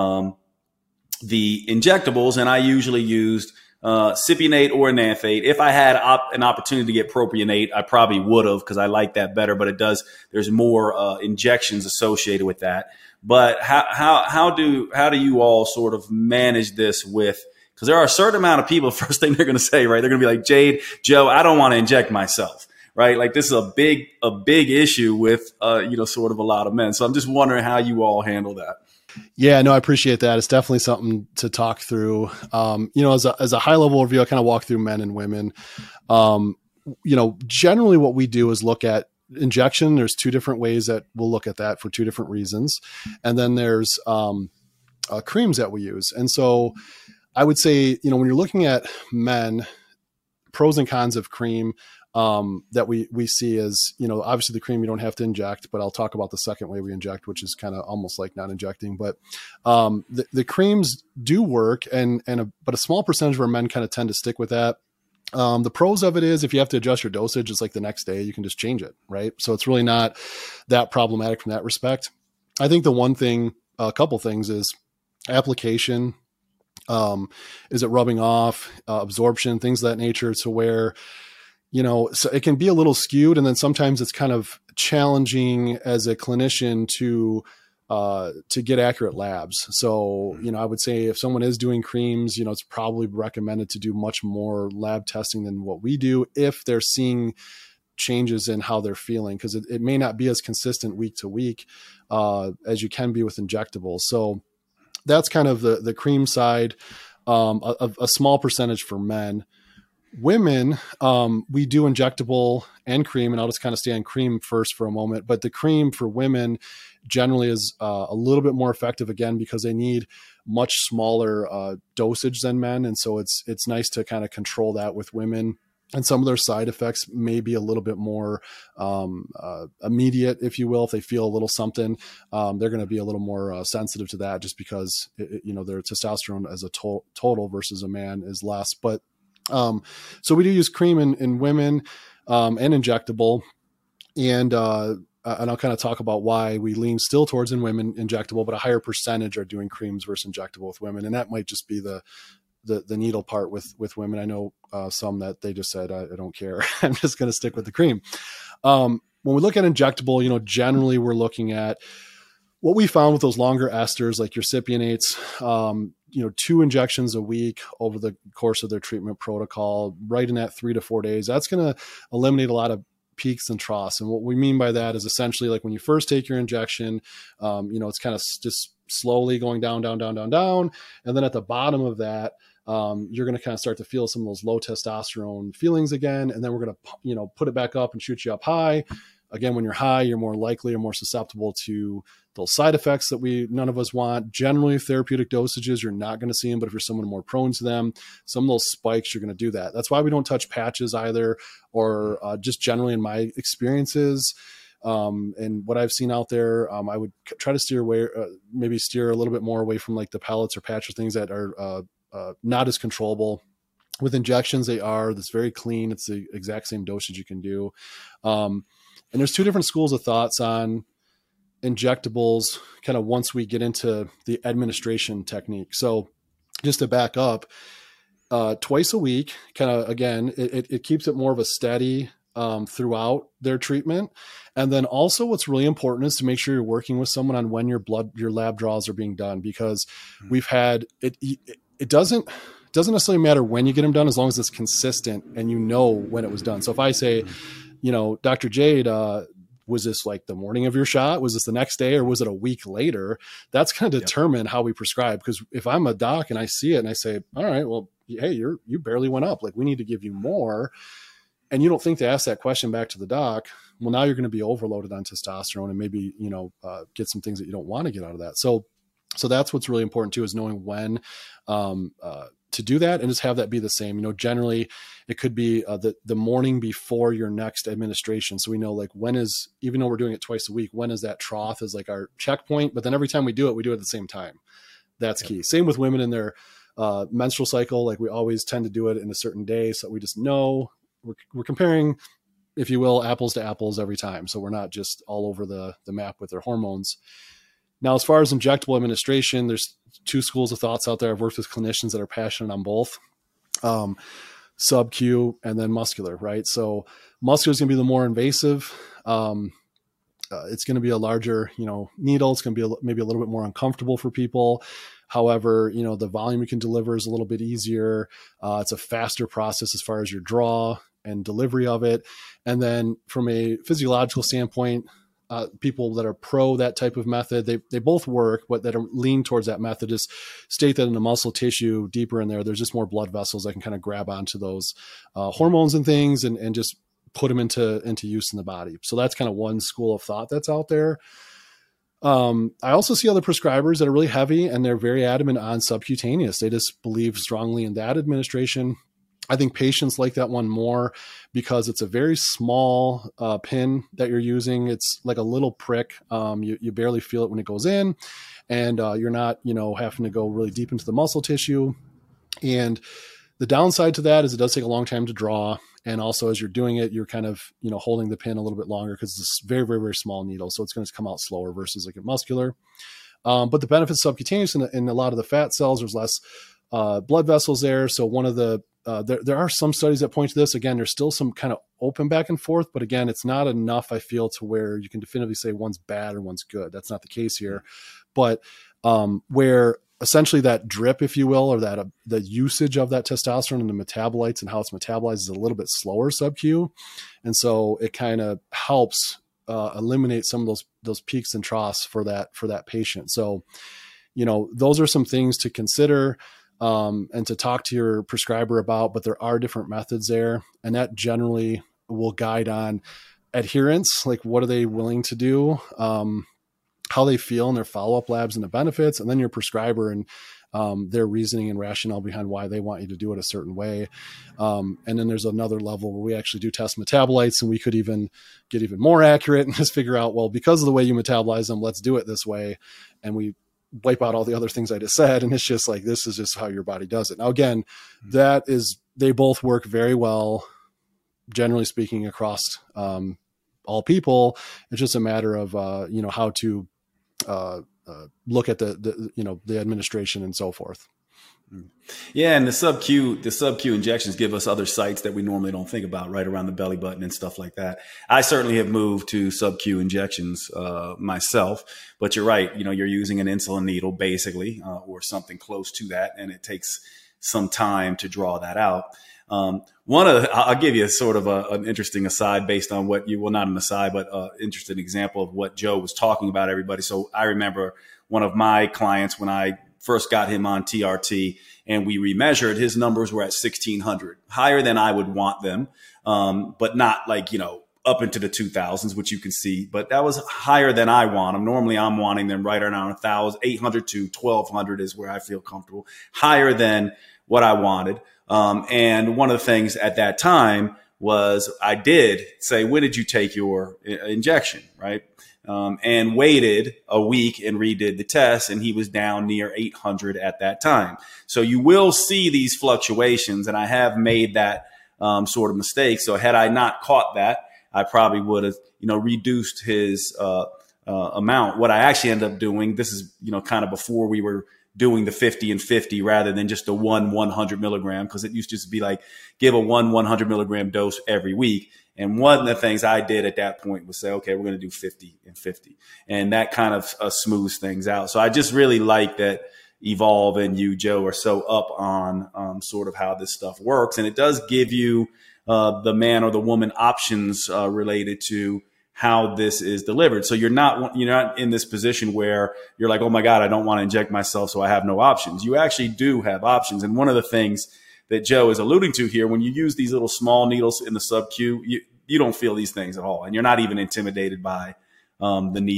the injectables, and I usually used Cypionate or Enanthate. If I had an opportunity to get Propionate, I probably would have because I like that better. But there's more injections associated with that. But how do you all sort of manage this with? Because there are a certain amount of people. First thing they're going to say, right? They're going to be like, Jade, Joe, I don't want to inject myself, right? Like this is a big issue with sort of a lot of men. So I'm just wondering how you all handle that. Yeah, no, I appreciate that. It's definitely something to talk through. As a high level overview, I kind of walk through men and women. Generally what we do is look at injection. There's two different ways that we'll look at that for two different reasons. And then there's creams that we use. And so I would say, when you're looking at men, pros and cons of cream, that we see is, obviously the cream you don't have to inject, but I'll talk about the second way we inject, which is kind of almost like not injecting. But the creams do work, but a small percentage of our men kind of tend to stick with that. The pros of it is if you have to adjust your dosage, it's like the next day you can just change it, right? So it's really not that problematic from that respect. I think a couple things is application. Is it rubbing off, absorption, things of that nature, to where so it can be a little skewed. And then sometimes it's kind of challenging as a clinician to get accurate labs. So, I would say if someone is doing creams, it's probably recommended to do much more lab testing than what we do if they're seeing changes in how they're feeling, because it may not be as consistent week to week as you can be with injectables. So that's kind of the cream side, a small percentage for men. Women, we do injectable and cream, and I'll just kind of stay on cream first for a moment. But the cream for women generally is a little bit more effective, again, because they need much smaller dosage than men. And so it's nice to kind of control that with women. And some of their side effects may be a little bit more immediate, if you will. If they feel a little something, they're going to be a little more sensitive to that, just because their testosterone as a total versus a man is less. But so we do use cream in women and injectable, and I'll kind of talk about why we lean still towards in women injectable, but a higher percentage are doing creams versus injectable with women, and that might just be the needle part with women. I know some that they just said, I don't care. I'm just going to stick with the cream. When we look at injectable, generally we're looking at what we found with those longer esters, like your cypionates, 2 injections a week over the course of their treatment protocol, right in that 3 to 4 days. That's going to eliminate a lot of peaks and troughs. And what we mean by that is essentially like when you first take your injection, it's kind of just slowly going down, down, down, down, down. And then at the bottom of that, you're going to kind of start to feel some of those low testosterone feelings again. And then we're going to, put it back up and shoot you up high. Again, when you're high, you're more likely or more susceptible to those side effects that none of us want. Generally, therapeutic dosages, you're not going to see them, but if you're someone more prone to them, some of those spikes, you're going to do that. That's why we don't touch patches either, or just generally in my experiences, and what I've seen out there, I would try to steer away, maybe steer a little bit more away from like the pellets or patches, things that are not as controllable. With injections, that's very clean. It's the exact same dosage you can do. And there's 2 different schools of thoughts on injectables kind of once we get into the administration technique. So just to back up, twice a week, kind of, again, it keeps it more of a steady throughout their treatment. And then also what's really important is to make sure you're working with someone on when your lab draws are being done, because we've had it doesn't necessarily matter when you get them done, as long as it's consistent and when it was done. So if I say, Dr. Jade, was this like the morning of your shot? Was this the next day, or was it a week later? That's going to determine how we prescribe. Because if I'm a doc and I see it and I say, all right, well, hey, you barely went up. Like, we need to give you more. And you don't think to ask that question back to the doc. Well, now you're going to be overloaded on testosterone and maybe, get some things that you don't want to get out of that. So that's what's really important too, is knowing when to do that and just have that be the same. Generally it could be the morning before your next administration. So we know like when is, even though we're doing it twice a week, when is that trough is like our checkpoint, but then every time we do it at the same time. That's key. Same with women in their menstrual cycle. Like we always tend to do it in a certain day. So we just know we're comparing, if you will, apples to apples every time. So we're not just all over the map with their hormones. Now, as far as injectable administration, there's two schools of thoughts out there. I've worked with clinicians that are passionate on both, sub-Q and then muscular, right? So muscular is going to be the more invasive. It's going to be a larger, needle. It's going to be maybe a little bit more uncomfortable for people. However, the volume you can deliver is a little bit easier. It's a faster process as far as your draw and delivery of it. And then from a physiological standpoint, people that are pro that type of method, they both work, but that are lean towards that method is state that in the muscle tissue deeper in there's just more blood vessels that can kind of grab onto those hormones and things and just put them into use in the body. So that's kind of one school of thought that's out there. I also see other prescribers that are really heavy and they're very adamant on subcutaneous. They just believe strongly in that administration. I think patients like that one more because it's a very small pin that you're using. It's like a little prick. You barely feel it when it goes in, and you're not, having to go really deep into the muscle tissue. And the downside to that is it does take a long time to draw. And also as you're doing it, you're kind of, holding the pin a little bit longer because it's a very, very, very small needle. So it's going to come out slower versus like a muscular. But the benefits subcutaneous in a lot of the fat cells, there's less blood vessels there. So one of the, there are some studies that point to this. Again, there's still some kind of open back and forth, but again, it's not enough, I feel, to where you can definitively say one's bad or one's good. That's not the case here. But where essentially that drip, if you will, or that the usage of that testosterone and the metabolites and how it's metabolized is a little bit slower sub-Q. And so it kind of helps eliminate some of those peaks and troughs for that patient. So, those are some things to consider. And to talk to your prescriber about, but there are different methods there. And that generally will guide on adherence. Like what are they willing to do? How they feel in their follow-up labs and the benefits, and then your prescriber and their reasoning and rationale behind why they want you to do it a certain way. And then there's another level where we actually do test metabolites, and we could even get even more accurate and just figure out, well, because of the way you metabolize them, let's do it this way. And we wipe out all the other things I just said. And it's just like, this is just how your body does it. Now, again, they both work very well, generally speaking, across all people. It's just a matter of, how to look at the administration and so forth. Yeah. And the sub-Q injections give us other sites that we normally don't think about, right around the belly button and stuff like that. I certainly have moved to sub-Q injections myself, but you're right. You're using an insulin needle basically, or something close to that. And it takes some time to draw that out. I'll give you sort of an interesting aside based on not an aside, but interesting example of what Joe was talking about, everybody. So I remember one of my clients when I first got him on TRT and we remeasured, his numbers were at 1600, higher than I would want them. But not like, up into the 2000s, which you can see, but that was higher than I want them. Normally I'm wanting them right around 800 to 1200 is where I feel comfortable, higher than what I wanted. And one of the things at that time was I did say, when did you take your injection? Right. And waited a week and redid the test, and he was down near 800 at that time. So you will see these fluctuations, and I have made that sort of mistake. So had I not caught that, I probably would have, reduced his amount. What I actually ended up doing, this is, kind of before we were doing the 50 and 50 rather than just the 100 milligram, because it used to just be like give a 100 milligram dose every week. And one of the things I did at that point was say, okay, we're going to do 50 and 50. And that kind of smooths things out. So I just really like that Evolve and you, Joe, are so up on sort of how this stuff works. And it does give you the man or the woman options related to how this is delivered. So you're not in this position where you're like, oh my God, I don't want to inject myself, so I have no options. You actually do have options. And one of the things that Joe is alluding to here, when you use these little small needles in the sub-Q, you don't feel these things at all. And you're not even intimidated by the needle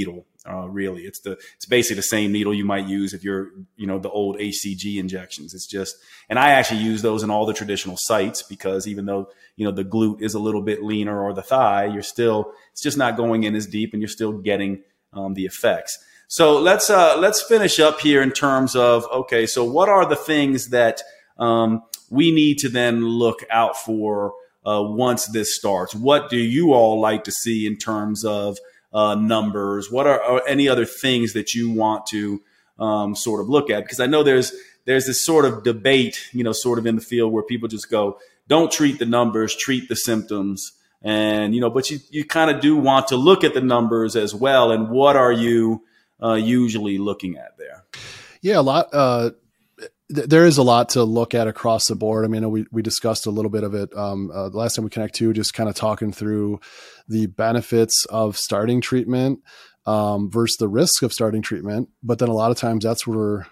Really, it's basically the same needle you might use if you're, the old HCG injections. It's just, and I actually use those in all the traditional sites because even though, the glute is a little bit leaner or the thigh, it's just not going in as deep and you're still getting the effects. So let's finish up here in terms of, okay, so what are the things that we need to then look out for once this starts? What do you all like to see in terms of numbers? What are any other things that you want to sort of look at? Because I know there's this sort of debate, sort of in the field where people just go, don't treat the numbers, treat the symptoms. And, but you kind of do want to look at the numbers as well. And what are you usually looking at there? Yeah, a lot. There is a lot to look at across the board. I mean, we discussed a little bit of it the last time we connect too, just kind of talking through the benefits of starting treatment versus the risks of starting treatment. But then a lot of times that's where,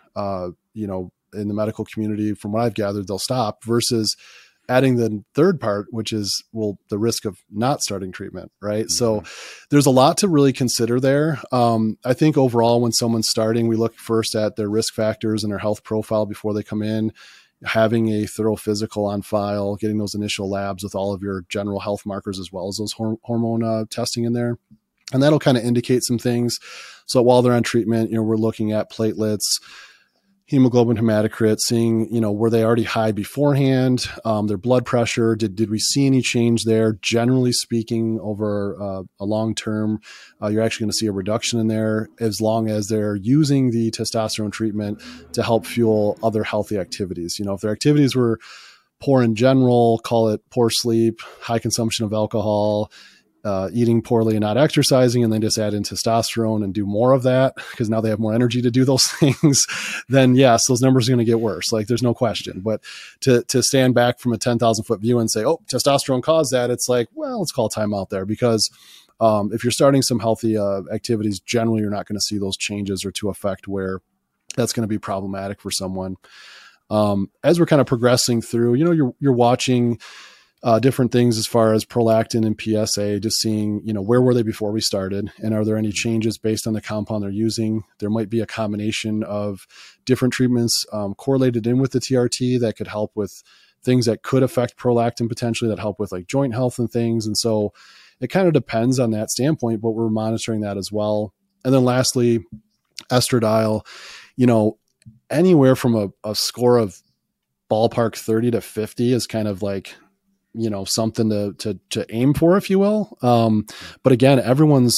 in the medical community, from what I've gathered, they'll stop versus adding the third part, which is, the risk of not starting treatment. Right. Mm-hmm. So there's a lot to really consider there. I think overall, when someone's starting, we look first at their risk factors and their health profile before they come in, having a thorough physical on file, getting those initial labs with all of your general health markers, as well as those hormone testing in there. And that'll kind of indicate some things. So while they're on treatment, we're looking at platelets, hemoglobin, hematocrit, seeing, were they already high beforehand, their blood pressure, did we see any change there? Generally speaking, over a long term, you're actually going to see a reduction in there as long as they're using the testosterone treatment to help fuel other healthy activities. If their activities were poor in general, call it poor sleep, high consumption of alcohol, eating poorly and not exercising, and then just add in testosterone and do more of that because now they have more energy to do those things, then yes, those numbers are going to get worse. Like there's no question. But to stand back from a 10,000 foot view and say, oh, testosterone caused that, it's like, well, let's call time out there because if you're starting some healthy activities, generally you're not going to see those changes or to affect where that's going to be problematic for someone. As we're kind of progressing through, you're watching different things as far as prolactin and PSA, just seeing, where were they before we started? And are there any changes based on the compound they're using? There might be a combination of different treatments correlated in with the TRT that could help with things that could affect prolactin potentially, that help with like joint health and things. And so it kind of depends on that standpoint, but we're monitoring that as well. And then lastly, estradiol, anywhere from a score of ballpark 30 to 50 is kind of like, something to aim for, if you will. But again, everyone's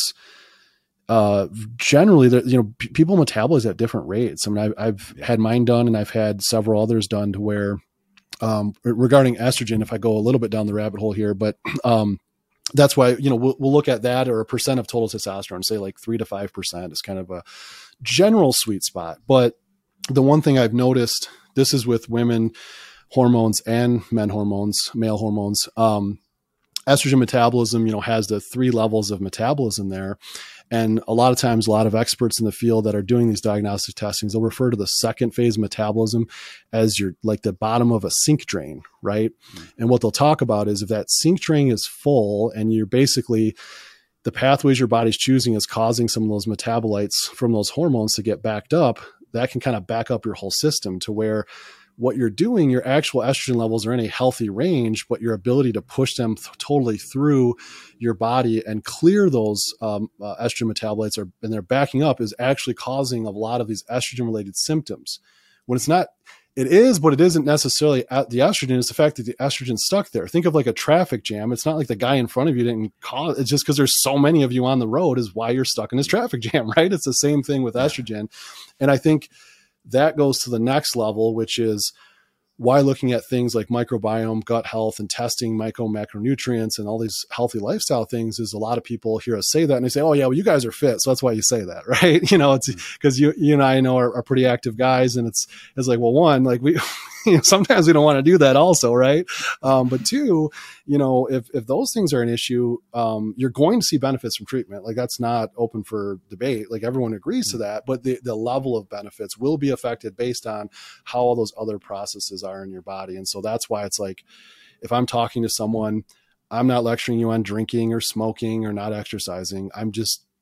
generally, people metabolize at different rates. I mean, I've had mine done and I've had several others done to where, regarding estrogen, if I go a little bit down the rabbit hole here, but, that's why, we'll look at that or a percent of total testosterone, say like 3 to 5% is kind of a general sweet spot. But the one thing I've noticed, this is with women hormones and men hormones, male hormones, estrogen metabolism, has the 3 levels of metabolism there. And a lot of times, a lot of experts in the field that are doing these diagnostic testings, they'll refer to the second phase of metabolism as like the bottom of a sink drain, right? Mm-hmm. And what they'll talk about is if that sink drain is full and you're basically, the pathways your body's choosing is causing some of those metabolites from those hormones to get backed up, that can kind of back up your whole system to where what you're doing, your actual estrogen levels are in a healthy range, but your ability to push them totally through your body and clear those estrogen metabolites and they're backing up is actually causing a lot of these estrogen related symptoms. When it's not, it is, but it isn't necessarily the estrogen. It's the fact that the estrogen's stuck there. Think of like a traffic jam. It's not like the guy in front of you didn't cause it's just because there's so many of you on the road is why you're stuck in this traffic jam, right? It's the same thing with estrogen. And I think that goes to the next level, which is why looking at things like microbiome, gut health, and testing micro macronutrients and all these healthy lifestyle things is a lot of people hear us say that and they say, oh yeah, well you guys are fit. So that's why you say that, right? It's because you and I know are pretty active guys. And it's like, well, one, like we, sometimes we don't want to do that also. Right. But two, if those things are an issue, you're going to see benefits from treatment. Like that's not open for debate. Like everyone agrees to that, but the level of benefits will be affected based on how all those other processes are in your body. And so that's why it's like, if I'm talking to someone, I'm not lecturing you on drinking or smoking or not exercising. I'm just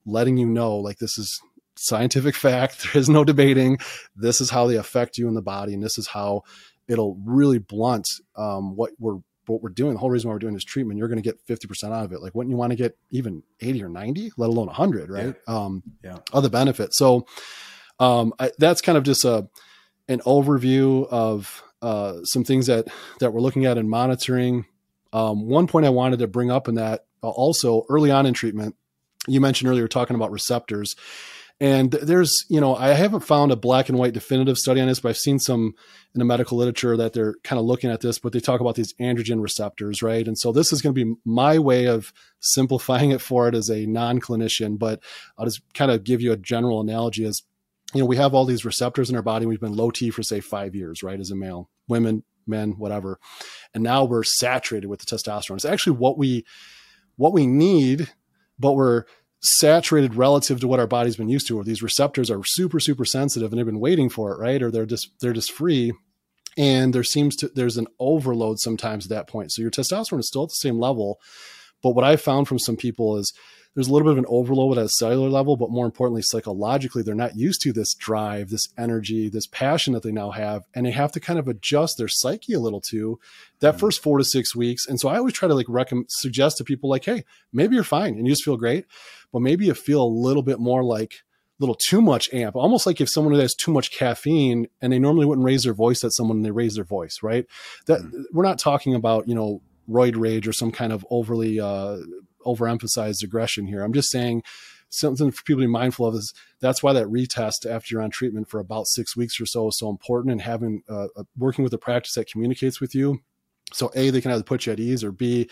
letting you know, like, this is scientific fact. There is no debating. This is how they affect you in the body. And this is how it'll really blunt what we're doing. The whole reason why we're doing this treatment, you're going to get 50% out of it. Like, wouldn't you want to get even 80 or 90, let alone 100, right? Other benefits. So that's kind of just an overview of some things that we're looking at and monitoring. One point I wanted to bring up in that also early on in treatment, you mentioned earlier talking about receptors. And there's, I haven't found a black and white definitive study on this, but I've seen some in the medical literature that they're kind of looking at this, but they talk about these androgen receptors, right? And so this is going to be my way of simplifying it for it as a non-clinician, but I'll just kind of give you a general analogy as, we have all these receptors in our body. We've been low T for say 5 years, right? As a male, women, men, whatever. And now we're saturated with the testosterone. It's actually what we need, but we're saturated relative to what our body's been used to, where these receptors are super, super sensitive and they've been waiting for it, right? Or they're just free. And there's an overload sometimes at that point. So your testosterone is still at the same level. But what I found from some people is there's a little bit of an overload at a cellular level, but more importantly, psychologically, they're not used to this drive, this energy, this passion that they now have. And they have to kind of adjust their psyche a little to that first 4 to 6 weeks. And so I always try to suggest to people like, hey, maybe you're fine and you just feel great, but maybe you feel a little bit more like a little too much amp, almost like if someone has too much caffeine and they normally wouldn't raise their voice at someone and they raise their voice, right? We're not talking about, roid rage or some kind of overly overemphasized aggression here. I'm just saying something for people to be mindful of is that's why that retest after you're on treatment for about 6 weeks or so is so important, and having working with a practice that communicates with you. So A, they can either put you at ease, or B,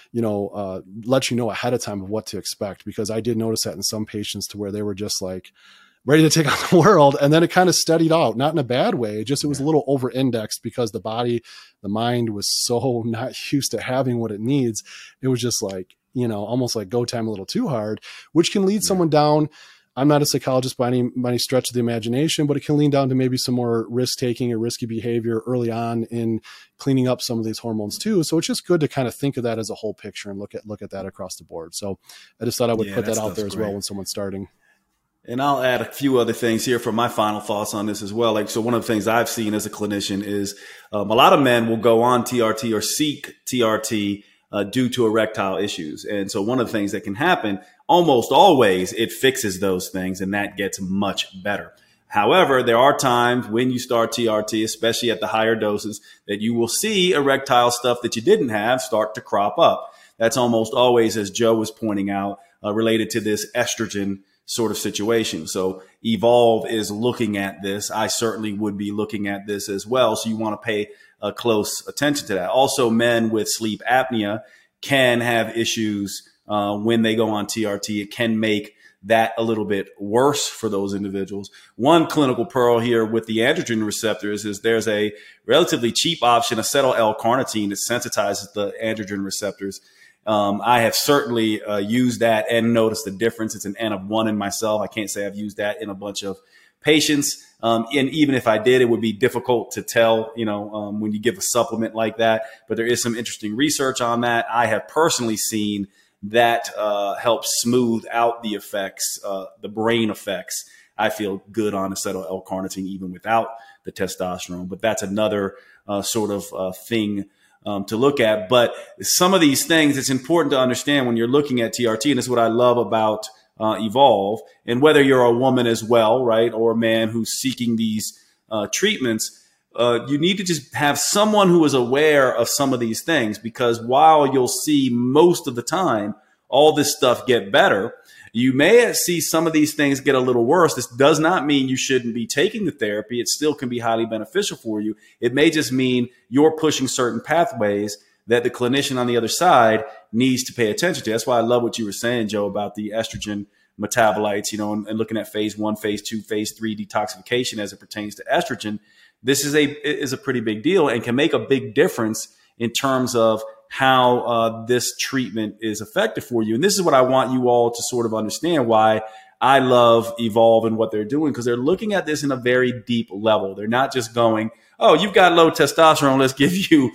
let you know ahead of time of what to expect, because I did notice that in some patients to where they were just like ready to take on the world. And then it kind of steadied out, not in a bad way. It was a little over indexed because the body, the mind was so not used to having what it needs. It was just like, almost like go time a little too hard, which can lead someone down. I'm not a psychologist by any stretch of the imagination, but it can lean down to maybe some more risk taking or risky behavior early on in cleaning up some of these hormones too. So it's just good to kind of think of that as a whole picture and look at that across the board. So I just thought I would put that out there as well when someone's starting. And I'll add a few other things here for my final thoughts on this as well. So one of the things I've seen as a clinician is a lot of men will go on TRT or seek TRT due to erectile issues. And so one of the things that can happen, almost always, it fixes those things and that gets much better. However, there are times when you start TRT, especially at the higher doses, that you will see erectile stuff that you didn't have start to crop up. That's almost always, as Joe was pointing out, related to this estrogen sort of situation. So Evolve is looking at this. I certainly would be looking at this as well. So you want to pay close attention to that. Also, men with sleep apnea can have issues when they go on TRT. It can make that a little bit worse for those individuals. One clinical pearl here with the androgen receptors is there's a relatively cheap option, acetyl L-carnitine, that sensitizes the androgen receptors. I have certainly used that and noticed the difference. It's an N of 1 in myself. I can't say I've used that in a bunch of patients. And even if I did, it would be difficult to tell, when you give a supplement like that. But there is some interesting research on that. I have personally seen that helps smooth out the effects, the brain effects. I feel good on acetyl L-carnitine even without the testosterone. But that's another sort of thing to look at. But some of these things, it's important to understand when you're looking at TRT, and this is what I love about Evolve, and whether you're a woman as well, right, or a man who's seeking these treatments, you need to just have someone who is aware of some of these things, because while you'll see most of the time all this stuff get better, you may see some of these things get a little worse. This does not mean you shouldn't be taking the therapy. It still can be highly beneficial for you. It may just mean you're pushing certain pathways that the clinician on the other side needs to pay attention to. That's why I love what you were saying, Joe, about the estrogen metabolites, and looking at phase 1, phase 2, phase 3 detoxification as it pertains to estrogen. This is a pretty big deal and can make a big difference in terms of how this treatment is effective for you. And this is what I want you all to sort of understand why I love Evolve and what they're doing, because they're looking at this in a very deep level. They're not just going, oh, you've got low testosterone, let's give you,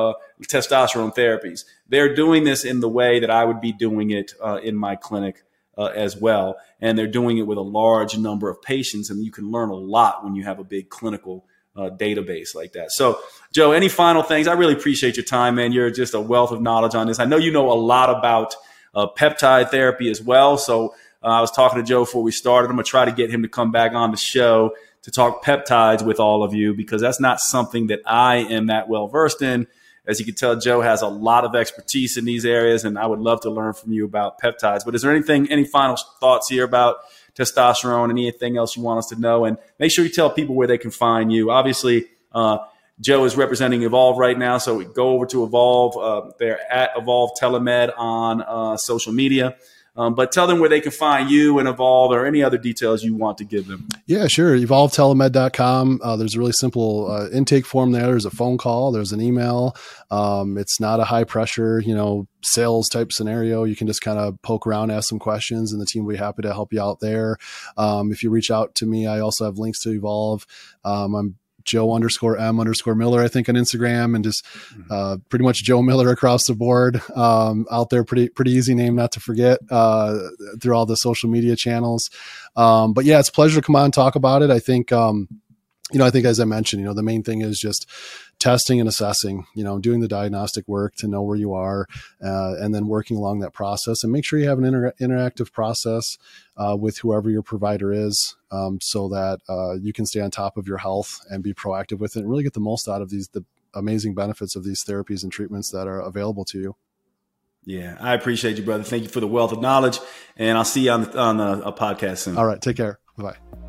testosterone therapies. They're doing this in the way that I would be doing it in my clinic as well. And they're doing it with a large number of patients, and you can learn a lot when you have a big clinical database like that. So, Joe, any final things? I really appreciate your time, man. You're just a wealth of knowledge on this. I know you know a lot about peptide therapy as well. So I was talking to Joe before we started. I'm going to try to get him to come back on the show to talk peptides with all of you, because that's not something that I am that well versed in. As you can tell, Joe has a lot of expertise in these areas, and I would love to learn from you about peptides. But is there any final thoughts here about testosterone, anything else you want us to know? And make sure you tell people where they can find you. Obviously, Joe is representing Evolve right now, so we go over to Evolve. They're at Evolve Telemed on social media. But tell them where they can find you and Evolve, or any other details you want to give them. Yeah, sure. EvolveTelemed.com. There's a really simple intake form there. There's a phone call. There's an email. It's not a high pressure, sales type scenario. You can just kind of poke around, ask some questions, and the team will be happy to help you out there. If you reach out to me, I also have links to Evolve. I'm Joe_M_Miller, I think, on Instagram, and just pretty much Joe Miller across the board out there. Pretty easy name not to forget through all the social media channels. But yeah, it's a pleasure to come on and talk about it. I think, I think, as I mentioned, the main thing is just testing and assessing, doing the diagnostic work to know where you are, and then working along that process, and make sure you have an interactive process with whoever your provider is, so that you can stay on top of your health and be proactive with it and really get the most out of the amazing benefits of these therapies and treatments that are available to you. Yeah, I appreciate you, brother. Thank you for the wealth of knowledge, and I'll see you on a podcast soon. All right. Take care. Bye-bye.